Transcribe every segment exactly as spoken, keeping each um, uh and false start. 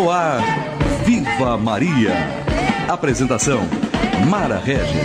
No ar, Viva Maria. Apresentação, Mara Regis.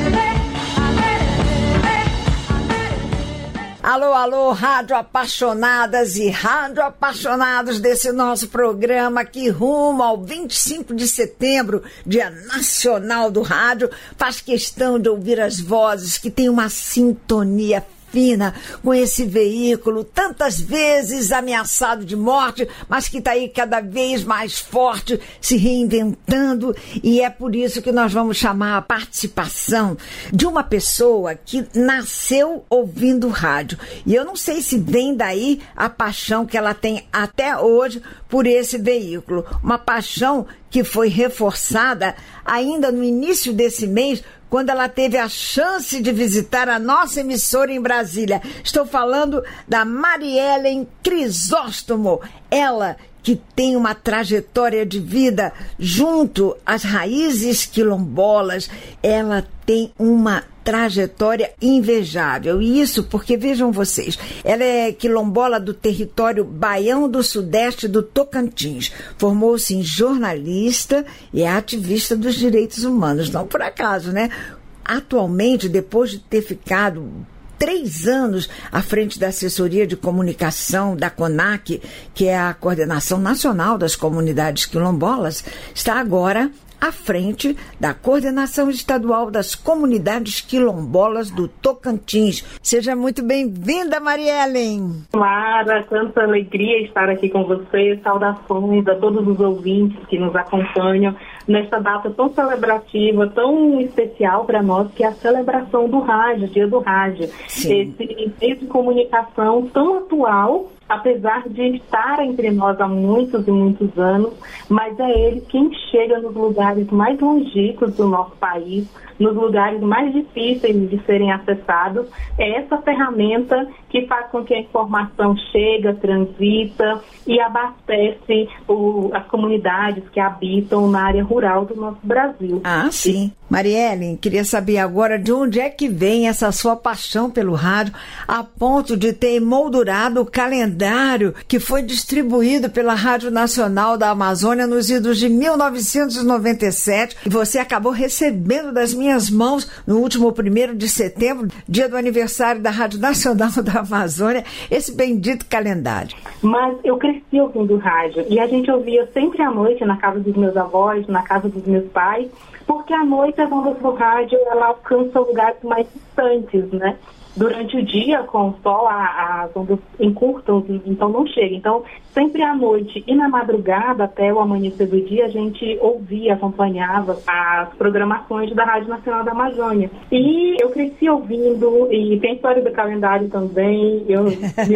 Alô, alô, rádio apaixonadas e rádio apaixonados desse nosso programa que rumo ao vinte e cinco de setembro, Dia Nacional do Rádio, faz questão de ouvir as vozes que têm uma sintonia fina com esse veículo, tantas vezes ameaçado de morte, mas que está aí cada vez mais forte, se reinventando, e é por isso que nós vamos chamar a participação de uma pessoa que nasceu ouvindo rádio. E eu não sei se vem daí a paixão que ela tem até hoje por esse veículo. Uma paixão que foi reforçada ainda no início desse mês, quando ela teve a chance de visitar a nossa emissora em Brasília. Estou falando da Mariellen Crisóstomo, ela que tem uma trajetória de vida junto às raízes quilombolas. Ela tem uma trajetória invejável. E isso porque, vejam vocês, ela é quilombola do território Baião do Sudeste do Tocantins. Formou-se em jornalista e é ativista dos direitos humanos. Não por acaso, né? Atualmente, depois de ter ficado três anos à frente da assessoria de comunicação da CONAC, que é a Coordenação Nacional das Comunidades Quilombolas, está agora à frente da Coordenação Estadual das Comunidades Quilombolas do Tocantins. Seja muito bem-vinda, Mariellen. Mara, tanta alegria estar aqui com você. Saudações a todos os ouvintes que nos acompanham nesta data tão celebrativa, tão especial para nós, que é a celebração do rádio, Dia do Rádio. Sim. Esse meio de comunicação tão atual, apesar de estar entre nós há muitos e muitos anos, mas é ele quem chega nos lugares mais longínquos do nosso país, nos lugares mais difíceis de serem acessados. É essa ferramenta que faz com que a informação chegue, transita e abastece o, as comunidades que habitam na área rural do nosso Brasil. Ah, sim. Mariellen, queria saber agora de onde é que vem essa sua paixão pelo rádio, a ponto de ter emoldurado o calendário que foi distribuído pela Rádio Nacional da Amazônia nos idos de mil novecentos e noventa e sete, e você acabou recebendo das minhas mãos no último primeiro de setembro, dia do aniversário da Rádio Nacional da Amazônia, esse bendito calendário. Mas eu cresci ouvindo rádio, e a gente ouvia sempre à noite na casa dos meus avós, na casa dos meus pais, porque à noite as ondas do rádio ela alcança lugares mais distantes, né? Durante o dia, com o sol, a, as ondas encurtam, então não chega. Então, sempre à noite e na madrugada, até o amanhecer do dia, a gente ouvia, acompanhava as programações da Rádio Nacional da Amazônia. E eu cresci ouvindo, e tem história do calendário também, eu me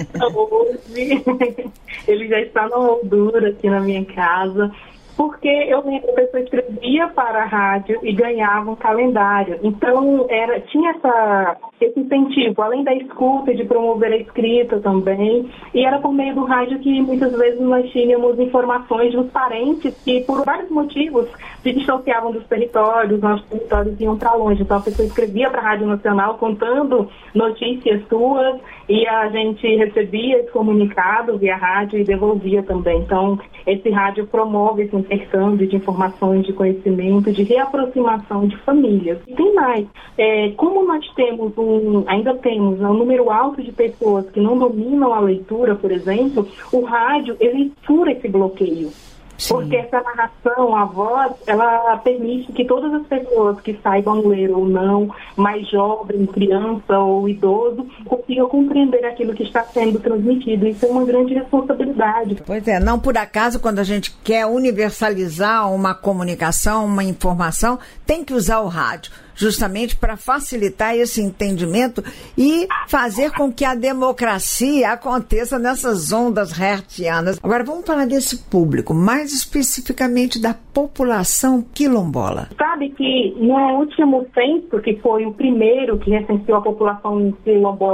hoje, ele já está na moldura aqui na minha casa. Porque eu lembro que a pessoa escrevia para a rádio e ganhava um calendário. Então, era, tinha essa, esse incentivo, além da escuta, de promover a escrita também. E era por meio do rádio que muitas vezes nós tínhamos informações dos parentes que, por vários motivos, se distanciavam dos territórios, nossos territórios iam para longe. Então, a pessoa escrevia para a Rádio Nacional contando notícias suas e a gente recebia esse comunicado via rádio e devolvia também. Então, esse rádio promove esse intercâmbio de informações, de conhecimento, de reaproximação de famílias. E tem mais, é, como nós temos um, ainda temos né, um número alto de pessoas que não dominam a leitura, por exemplo, o rádio, ele fura esse bloqueio. Sim. Porque essa narração, a voz, ela permite que todas as pessoas que saibam ler ou não, mais jovem, criança ou idoso, consigam compreender aquilo que está sendo transmitido. Isso é uma grande responsabilidade. Pois é, não por acaso, quando a gente quer universalizar uma comunicação, uma informação, tem que usar o rádio, justamente para facilitar esse entendimento e fazer com que a democracia aconteça nessas ondas hertzianas. Agora vamos falar desse público, mais especificamente da população quilombola. Sabe que no último censo, que foi o primeiro que recenseou a população quilombola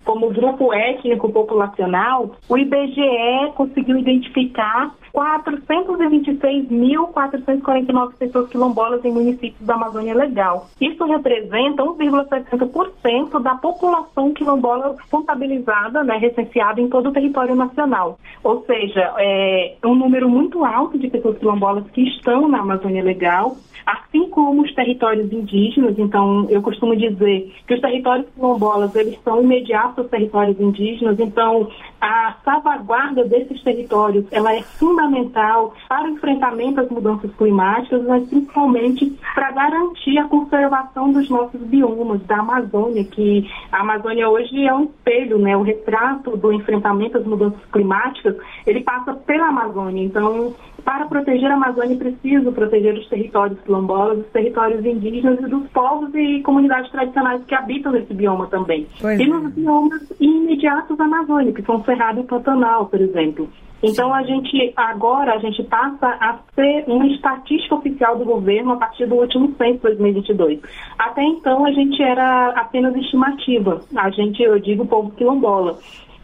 como grupo étnico populacional, o I B G E conseguiu identificar quatrocentos e vinte e seis mil, quatrocentos e quarenta e nove pessoas quilombolas em municípios da Amazônia Legal. Isso representa um vírgula sessenta por cento da população quilombola contabilizada, né, recenseada em todo o território nacional. Ou seja, é um número muito alto de pessoas quilombolas que estão na Amazônia Legal, assim como os territórios indígenas. Então, eu costumo dizer que os territórios quilombolas, eles são imediatos aos territórios indígenas, então a salvaguarda desses territórios, ela é fundamental para o enfrentamento às mudanças climáticas, mas principalmente para garantir a conservação dos nossos biomas, da Amazônia, que a Amazônia hoje é um espelho, né? O retrato do enfrentamento às mudanças climáticas, ele passa pela Amazônia. Então, para proteger a Amazônia, é preciso proteger os territórios quilombolas, os territórios indígenas e dos povos e comunidades tradicionais que habitam nesse bioma também. Pois e nos biomas imediatos da Amazônia, que são Cerrado e Pantanal, por exemplo. Então, a gente, agora, a gente passa a ser uma estatística oficial do governo a partir do último censo de dois mil e vinte e dois. Até então, a gente era apenas estimativa. A gente, eu digo, povo quilombola.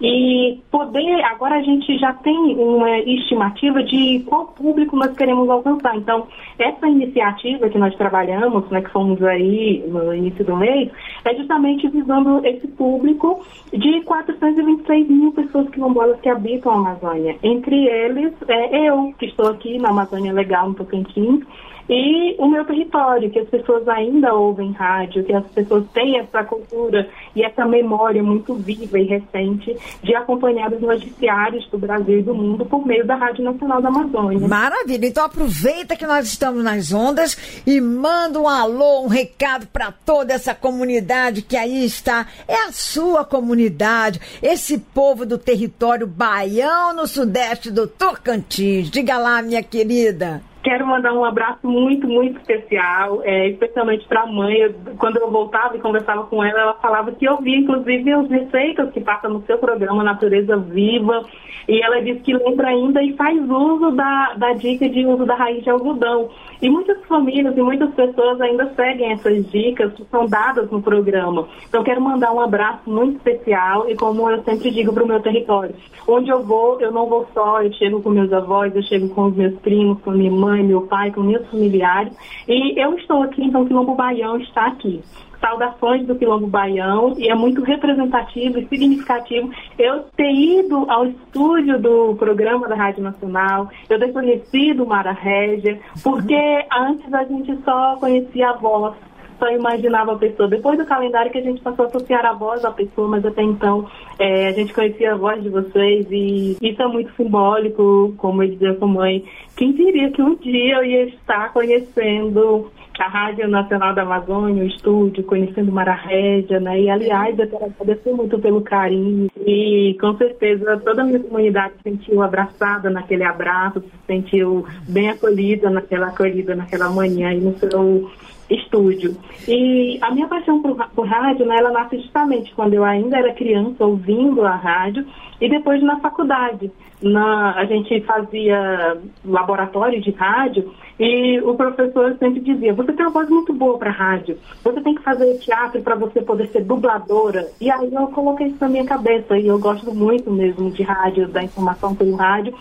E poder, agora a gente já tem uma estimativa de qual público nós queremos alcançar. Então, essa iniciativa que nós trabalhamos, né, que fomos aí no início do mês, é justamente visando esse público de quatrocentos e vinte e seis mil pessoas quilombolas que habitam a Amazônia. Entre eles, é eu, que estou aqui na Amazônia Legal, no Tocantins, e o meu território, que as pessoas ainda ouvem rádio, que as pessoas têm essa cultura e essa memória muito viva e recente de acompanhar os noticiários do Brasil e do mundo por meio da Rádio Nacional da Amazônia. Maravilha! Então aproveita que nós estamos nas ondas e manda um alô, um recado para toda essa comunidade que aí está. É a sua comunidade, esse povo do território baião no sudeste do Tocantins. Diga lá, minha querida. Quero mandar um abraço muito, muito especial, é, especialmente para a mãe. Eu, quando eu voltava e conversava com ela, ela falava que ouvia, inclusive, as receitas que passam no seu programa Natureza Viva. E ela disse que lembra ainda e faz uso da, da dica de uso da raiz de algodão. E muitas famílias e muitas pessoas ainda seguem essas dicas que são dadas no programa. Então, quero mandar um abraço muito especial e, como eu sempre digo, para o meu território. Onde eu vou, eu não vou só, eu chego com meus avós, eu chego com os meus primos, com a minha mãe, meu pai, com meus familiares. E eu estou aqui, então o Quilombo Baião está aqui. Saudações do Quilombo Baião, e é muito representativo e significativo eu ter ido ao estúdio do programa da Rádio Nacional, eu ter conhecido Mara Régia, porque antes a gente só conhecia a voz, só imaginava a pessoa. Depois do calendário que a gente passou a associar a voz à pessoa, mas até então é, a gente conhecia a voz de vocês, e isso é muito simbólico, como eu dizia com a mãe. Quem diria que um dia eu ia estar conhecendo a Rádio Nacional da Amazônia, o estúdio, conhecendo Mara Régia, né? E, aliás, eu quero agradecer muito pelo carinho e, com certeza, toda a minha comunidade se sentiu abraçada naquele abraço, se sentiu bem acolhida naquela acolhida naquela manhã e no seu estúdio. E a minha paixão por, por rádio, né, ela nasce justamente quando eu ainda era criança, ouvindo a rádio, e depois na faculdade. Na, a gente fazia laboratório de rádio e o professor sempre dizia: você tem uma voz muito boa para rádio, você tem que fazer teatro para você poder ser dubladora. E aí eu coloquei isso na minha cabeça, e eu gosto muito mesmo de rádio, da informação pelo rádio.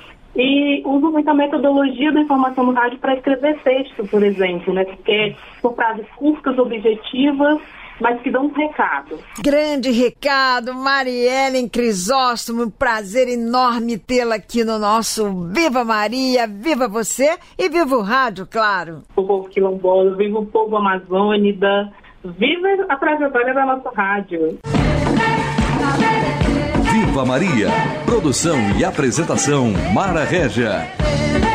E uso muito a metodologia da informação no rádio para escrever texto, por exemplo, né? Porque são frases curtas, objetivas, mas que dão um recado. Grande recado, Mariellen Crisóstomo, um prazer enorme tê-la aqui no nosso Viva Maria, viva você e viva o rádio, claro. O povo quilombola, viva o povo amazônida, viva a trajetória da nossa rádio. Viva Maria, produção e apresentação Mara Régia.